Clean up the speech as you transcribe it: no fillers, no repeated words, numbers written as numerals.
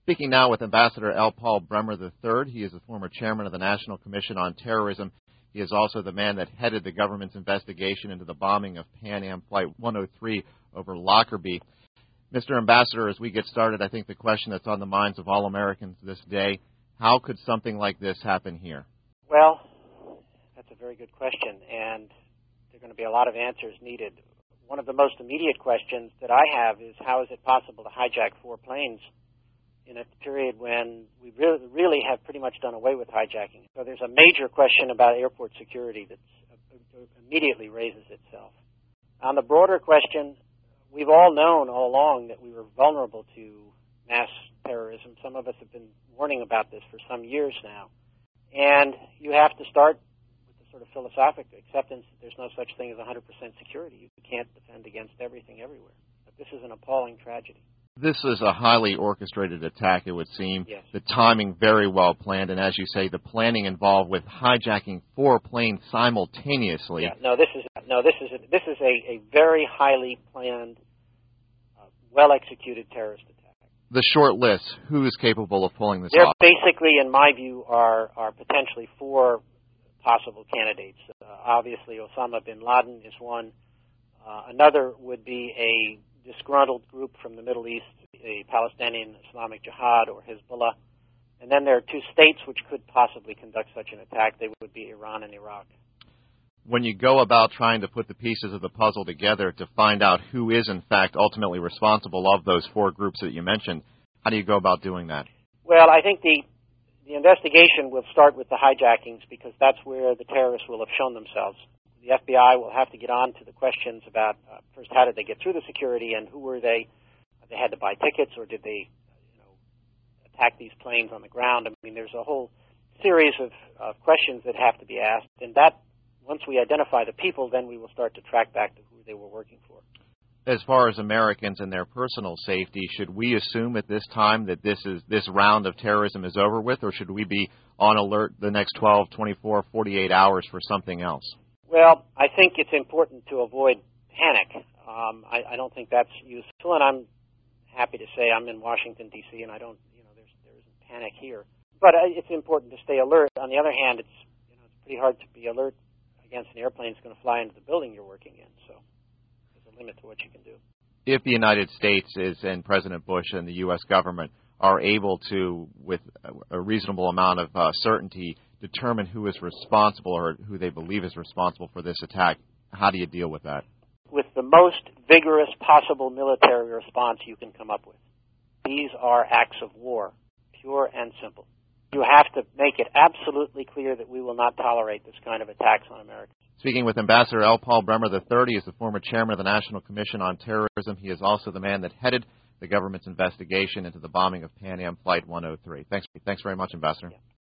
Speaking now with Ambassador L. Paul Bremer III. He is the former chairman of the National Commission on Terrorism. He is also the man that headed the government's investigation into the bombing of Pan Am Flight 103 over Lockerbie. Mr. Ambassador, as we get started, I think the question that's on the minds of all Americans this day, how could something like this happen here? Well, that's a very good question, and there are going to be a lot of answers needed. One of the most immediate questions that I have is how is it possible to hijack 4 planes in a period when we really have pretty much done away with hijacking? So there's a major question about airport security that immediately raises itself. On the broader question, we've all known all along that we were vulnerable to mass terrorism. Some of us have been warning about this for some years now. And you have to start with the sort of philosophical acceptance that there's no such thing as 100% security. You can't defend against everything everywhere. But this is an appalling tragedy. This is a highly orchestrated attack, it would seem. Yes. The timing very well planned, and as you say, the planning involved with hijacking 4 planes simultaneously. Yeah, this is a very highly planned, well-executed terrorist attack. The short list, who is capable of pulling this There off? basically, in my view, are potentially 4 possible candidates. Obviously, Osama bin Laden is one. Another would be a disgruntled group from the Middle East, a Palestinian Islamic Jihad or Hezbollah. And then there are 2 states which could possibly conduct such an attack. They would be Iran and Iraq. When you go about trying to put the pieces of the puzzle together to find out who is, in fact, ultimately responsible of those 4 groups that you mentioned, how do you go about doing that? Well, I think the investigation will start with the hijackings because that's where the terrorists will have shown themselves. The FBI will have to get on to the questions about, first, how did they get through the security and who were they? They had to buy tickets or did they attack these planes on the ground? I mean, there's a whole series of questions that have to be asked. And that, once we identify the people, then we will start to track back to who they were working for. As far as Americans and their personal safety, should we assume at this time that this round of terrorism is over with, or should we be on alert the next 12, 24, 48 hours for something else? Well, I think it's important to avoid panic. I don't think that's useful, and I'm happy to say I'm in Washington, D.C., and I don't, there isn't panic here. But it's important to stay alert. On the other hand, it's pretty hard to be alert against an airplane that's going to fly into the building you're working in. So there's a limit to what you can do. If the United States and President Bush and the U.S. government are able to, with a reasonable amount of certainty, determine who is responsible or who they believe is responsible for this attack, how do you deal with that? With the most vigorous possible military response you can come up with. These are acts of war, pure and simple. You have to make it absolutely clear that we will not tolerate this kind of attacks on Americans. Speaking with Ambassador L. Paul Bremer III, he is the former chairman of the National Commission on Terrorism. He is also the man that headed the government's investigation into the bombing of Pan Am Flight 103. Thanks very much, Ambassador. Yeah.